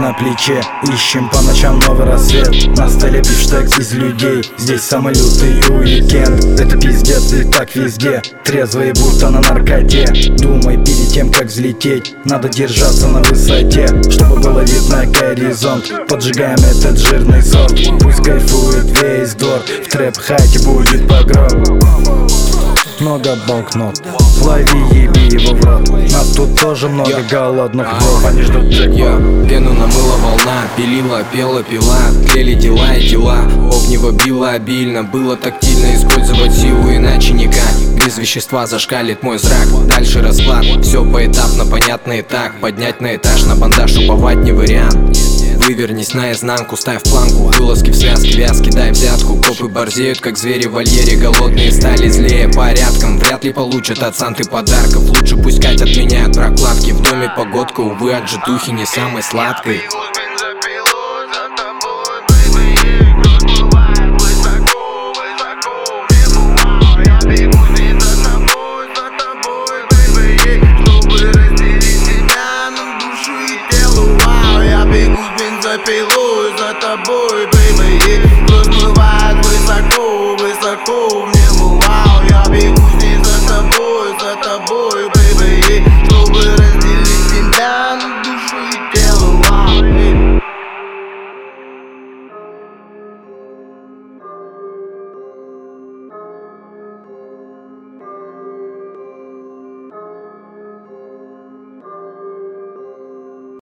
на плече. Ищем по ночам новый рассвет. На столе бифштекс из людей. Здесь самый лютый уикенд. Это пиздец и так везде. Трезвые будто на наркоте. Думай перед тем как взлететь. Надо держаться на высоте, чтобы было видно горизонт. Поджигаем этот жирный сорт. Пусть кайфует весь двор. В трэп-хате будет погром. Много банкнот, лови, еби его в рот. Нас тут тоже много голодных вов. Они ждут джекпот. Пену намыла волна, пилила, пела, пила. Тлели дела и дела. Огнево било обильно. Было тактильно использовать силу, иначе никак. Без вещества зашкалит мой зрак. Дальше расклад, все поэтапно, понятно и так. Поднять на этаж, на бандаж уповать не вариант. Вывернись наизнанку, ставь планку. Вылазки в связке, вязки, дай взятку. Копы борзеют, как звери в вольере. Голодные стали злее порядком. Вряд ли получат от Санты подарков. Лучше пусть Кать отменяют прокладки. В доме погодка, увы, от житухи не самой сладкой. Запилую за тобой.